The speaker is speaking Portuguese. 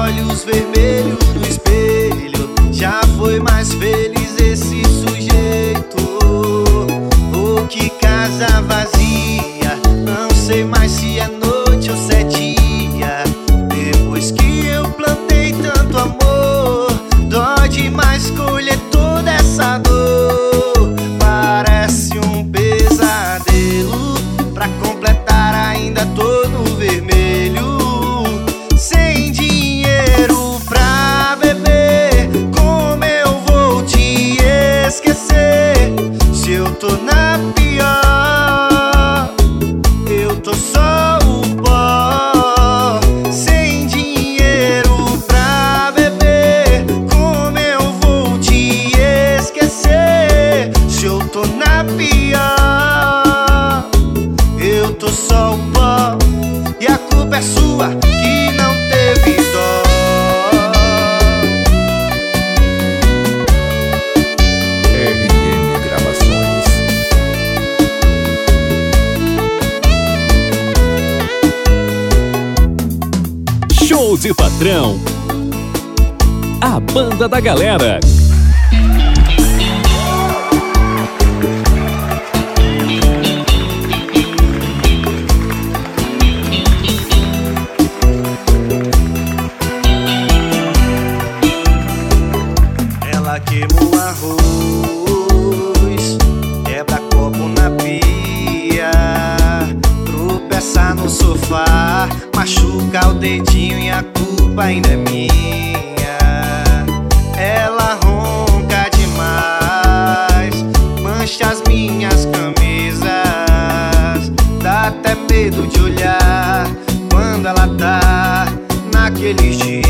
olhos vermelhos no espelho. Já foi mais feliz esse sujeito. Ou que casa vazia, não sei mais se é noite ou se é dia. Depois que eu plantei tanto amor, dói demais colher toda essa dor. Parece um pesadelo, pra completar ainda tô no vermelho. Sem dinheiro pra beber, como eu vou te esquecer? Se eu tô na pior, eu tô só o pó. Sem dinheiro pra beber, como eu vou te esquecer? Se eu tô na pior, eu tô só o pó. E a culpa é sua que não teve dó. RM Gravações. Show de Patrão, a banda da galera. Ela queimou arroz, quebra copo na pia, tropeça no sofá, machuca o dedinho e a culpa ainda é minha. Ela ronca demais, mancha as minhas camisas, dá até medo de olhar quando ela tá naqueles dias.